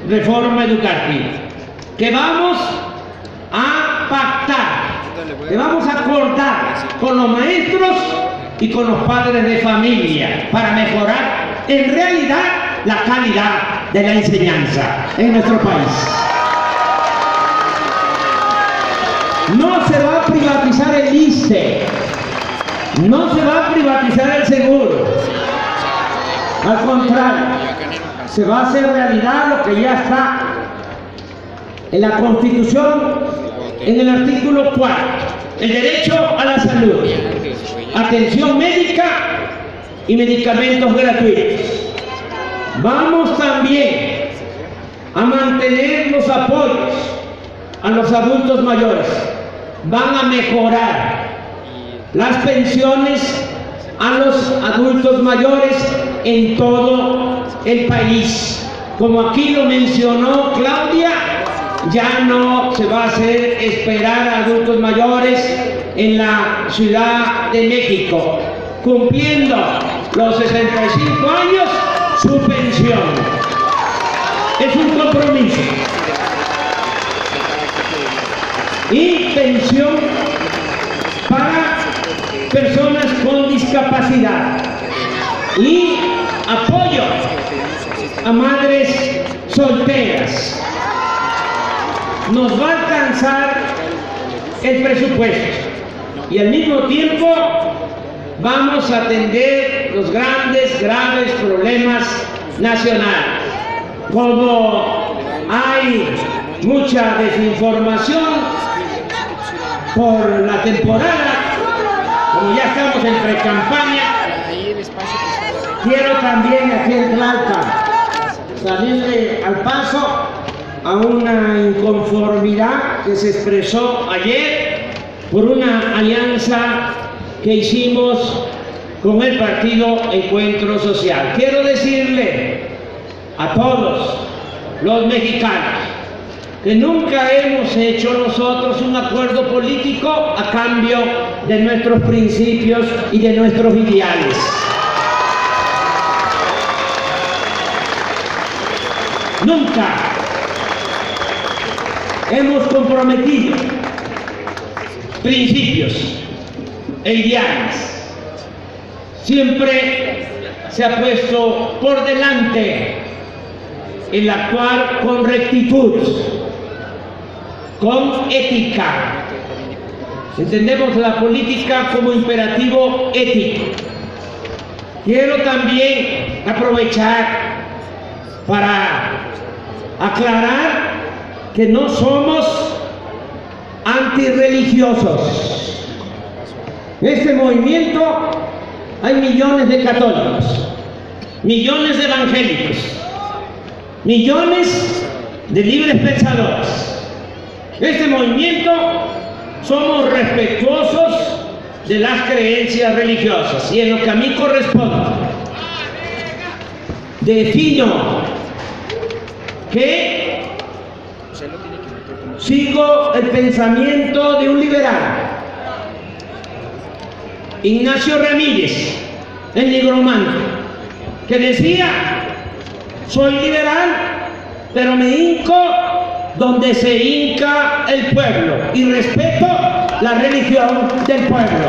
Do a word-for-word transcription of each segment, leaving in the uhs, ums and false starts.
reforma educativa, que vamos a pactar, que vamos a acordar con los maestros y con los padres de familia para mejorar en realidad la calidad de la enseñanza en nuestro país. No se va a privatizar el I S S S S T E, no se va a privatizar el seguro, al contrario, se va a hacer realidad lo que ya está en la Constitución, en el artículo cuarto, el derecho a la salud, atención médica y medicamentos gratuitos. Vamos también a mantener los apoyos a los adultos mayores. Van a mejorar las pensiones a los adultos mayores en todo el país. Como aquí lo mencionó Claudia, ya no se va a hacer esperar a adultos mayores en la Ciudad de México, cumpliendo los sesenta y cinco años, su pensión. Es un compromiso. Y pensión para personas con discapacidad y apoyo a madres solteras. Nos va a alcanzar el presupuesto y al mismo tiempo vamos a atender los grandes, graves problemas nacionales. Como hay mucha desinformación por la temporada, como ya estamos en pre-campaña, quiero también aquí en Tlalpan salirle al paso a una inconformidad que se expresó ayer por una alianza que hicimos con el partido Encuentro Social. Quiero decirle a todos los mexicanos que nunca hemos hecho nosotros un acuerdo político a cambio de nuestros principios y de nuestros ideales. Nunca hemos comprometido principios e ideales. Siempre se ha puesto por delante el actuar con rectitud, con ética. Entendemos la política como imperativo ético. Quiero también aprovechar para aclarar que no somos antirreligiosos. En este movimiento hay millones de católicos, millones de evangélicos, millones de libres pensadores. Este movimiento somos respetuosos de las creencias religiosas y en lo que a mí corresponde defino que sigo el pensamiento de un liberal, Ignacio Ramírez, el nigromante, que decía: soy liberal, pero me hinco donde se hinca el pueblo y respeto la religión del pueblo.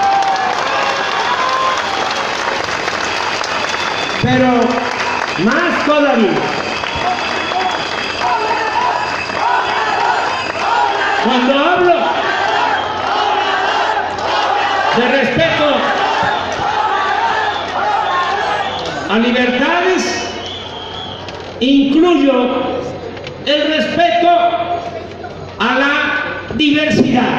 Pero más todavía, cuando hablo de respeto a libertades, incluyo el respeto a la diversidad.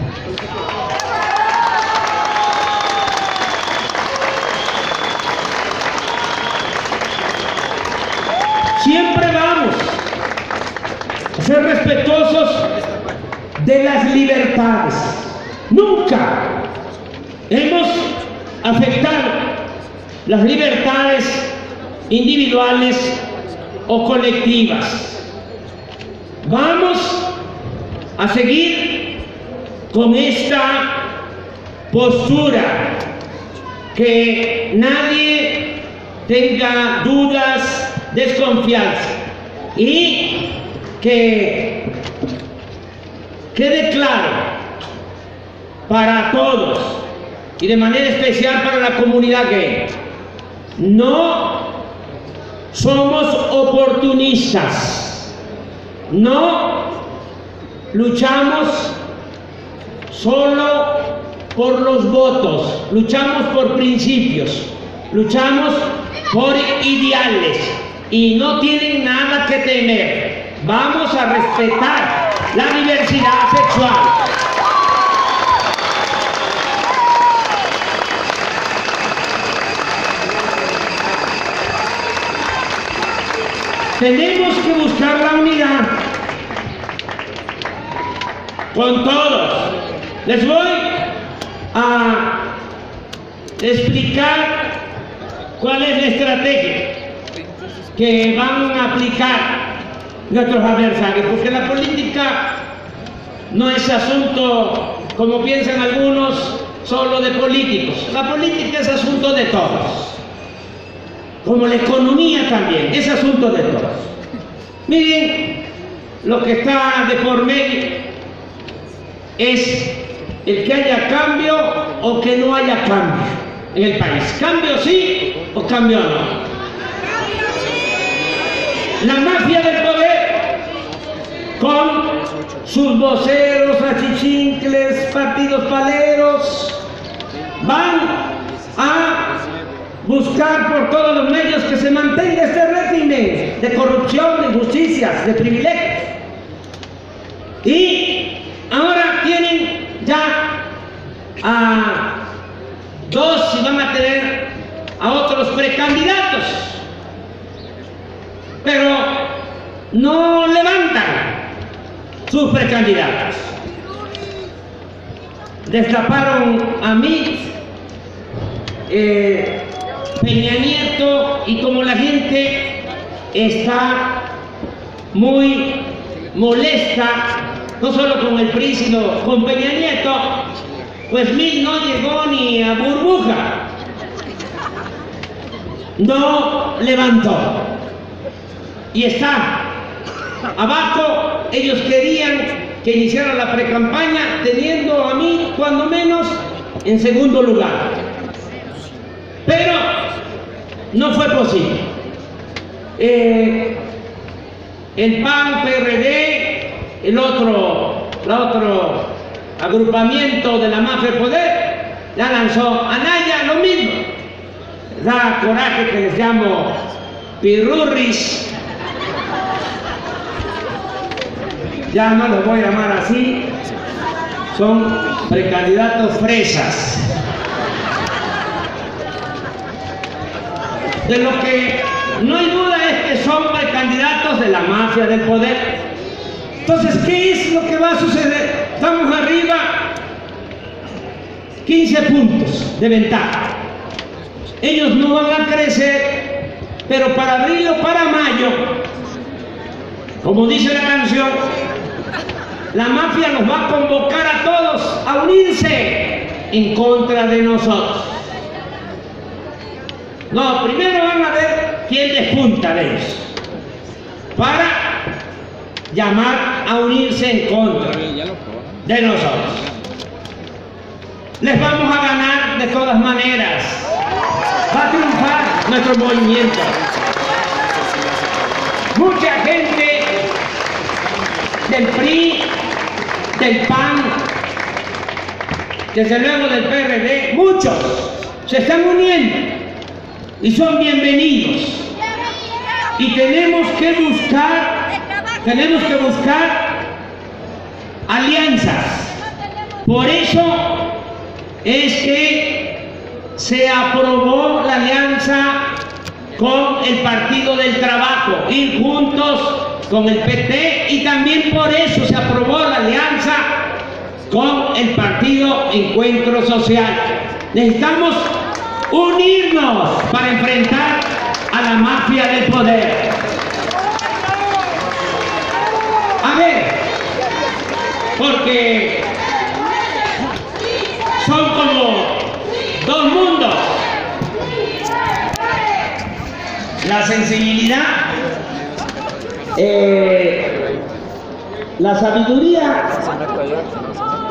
Siempre vamos a ser respetuosos de las libertades. Nunca hemos afectado las libertades individuales o colectivas. Vamos a seguir con esta postura, que nadie tenga dudas, desconfianza. Y que quede claro para todos y de manera especial para la comunidad gay, no somos oportunistas, no luchamos solo por los votos, luchamos por principios, luchamos por ideales y no tienen nada que temer. Vamos a respetar la diversidad sexual. Tenemos que buscar la unidad con todos. Les voy a explicar cuál es la estrategia que van a aplicar nuestros adversarios, porque la política no es asunto, como piensan algunos, solo de políticos. La política es asunto de todos. Como la economía también, es asunto de todos. Miren, lo que está de por medio es el que haya cambio o que no haya cambio en el país. Cambio sí o cambio no. La mafia del poder, con sus voceros, achichincles, partidos paleros, van a buscar por todos los medios que se mantenga este régimen de corrupción, de injusticias, de privilegios. Y ahora tienen ya a dos y van a tener a otros precandidatos, pero no levantan sus precandidatos. Destaparon a Mit, eh, Peña Nieto, y como la gente está muy molesta, no solo con el P R I, sino con Peña Nieto, pues Mit no llegó ni a burbuja, no levantó y está abajo. Ellos querían que iniciara la precampaña teniendo a mí cuando menos en segundo lugar, pero no fue posible. Eh, el P A N, P R D, el otro, el otro agrupamiento de la mafia del poder, ya lanzó Anaya, lo mismo. Da coraje que les llamo pirurris. Ya no los voy a llamar así, son precandidatos fresas. De lo que no hay duda es que son precandidatos de la mafia del poder. Entonces, ¿qué es lo que va a suceder? Estamos arriba, quince puntos de ventaja. Ellos no van a crecer, pero para abril o para mayo, como dice la canción, la mafia nos va a convocar a todos a unirse en contra de nosotros. No, primero van a ver quién despunta de ellos, para llamar a unirse en contra de nosotros. Les vamos a ganar de todas maneras. Va a triunfar nuestro movimiento. Mucha gente del P R I, del P A N, desde luego del P R D, muchos se están uniendo y son bienvenidos. Y tenemos que buscar, tenemos que buscar alianzas. Por eso es que se aprobó la alianza con el Partido del Trabajo, ir juntos con el P T, y también por eso se aprobó la alianza con el Partido Encuentro Social. Necesitamos unirnos para enfrentar a la mafia del poder. A ver, porque son como dos mundos. La sensibilidad Eh, la sabiduría